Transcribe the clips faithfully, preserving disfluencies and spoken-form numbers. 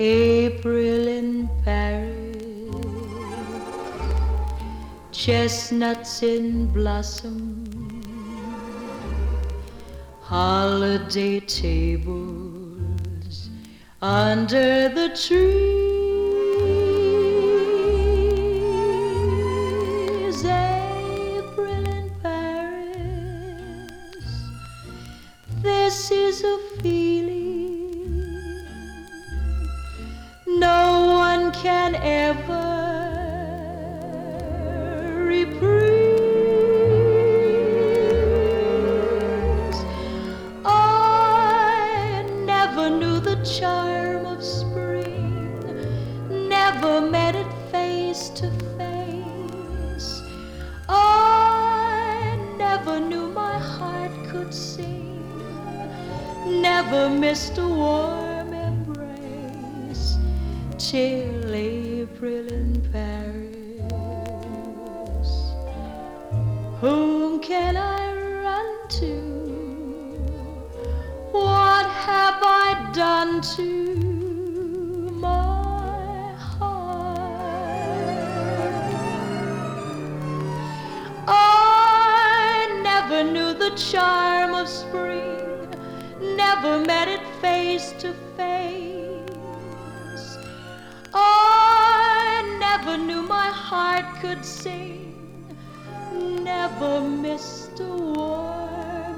April in Paris, chestnuts in blossom, holiday tables under the trees. April in Paris, this is a feeling no one can ever reprise. I never knew the charm of spring, never met it face to face. I never knew my heart could sing, never missed a warm embrace till April in Paris. Whom can I run to? What have I done to my heart? I never knew the charm of spring, never met it face to face. I never knew my heart could sing, never missed a warm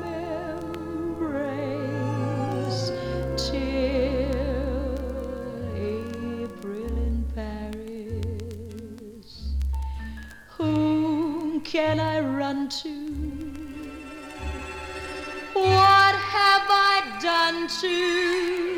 embrace till April in Paris. Whom can I run to? What have I done to